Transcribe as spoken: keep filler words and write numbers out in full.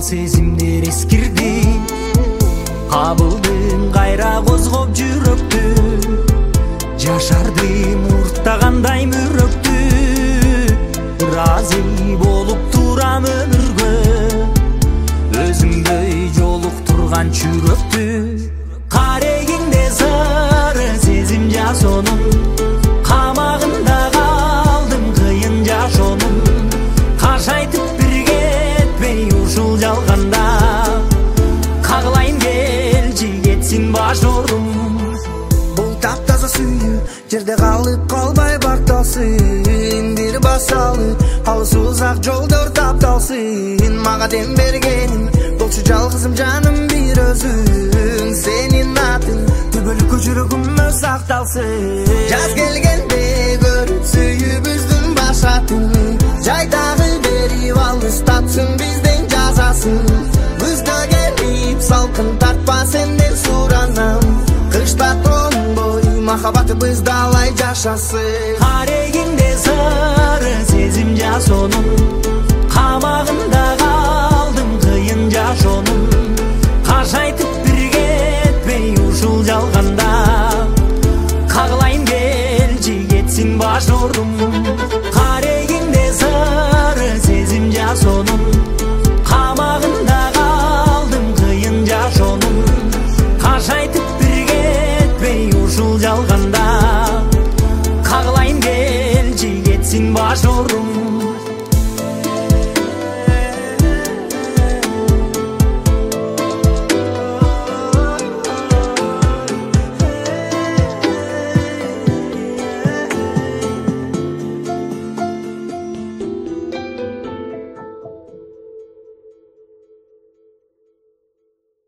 сезимдер эскирди, кабылдың кайра козгоп жүрөктү, жашардым урттагандай мүрөктү, ыраазы болуп турам өмүргө, өзүңдөй жолуктурган чүрөктү. Карегиңде сары сезим жасонун, камагында калдым кыйын жашоонун, каш айтып бир кетпей ушул жалганда, каглайын келчи кетсин башорум. Бул таптаза сүйүү жерде калып калбай бакталсын, бир басалы алыс узак жолдор тапталсын. Мага дем бергениң болчу жалгызым жаным бир өзүң, сенин атың түбөлүккө жүрөгүмө сакталсын. Жаз келгенде көрүп сүйүүбүздүн башатын, жайдагы берип алыстатсын бизден жазасын. Күздө келип салкын тартпа сенден суранам, кышта тоңбой махабатыбыз далай жашасын. Карегиңде сары сезим жасонун, камагында калдым кыйын жашоонун, каш айтып бир кетпей ушул жалганда, каглайын келчи кетсин башорум. Карегиңде сары сезим жасонун, камагында калдым кыйын жашоонун, каш айтып бир кетпей ушул жалганда, каглайын келчи кетсин башорум.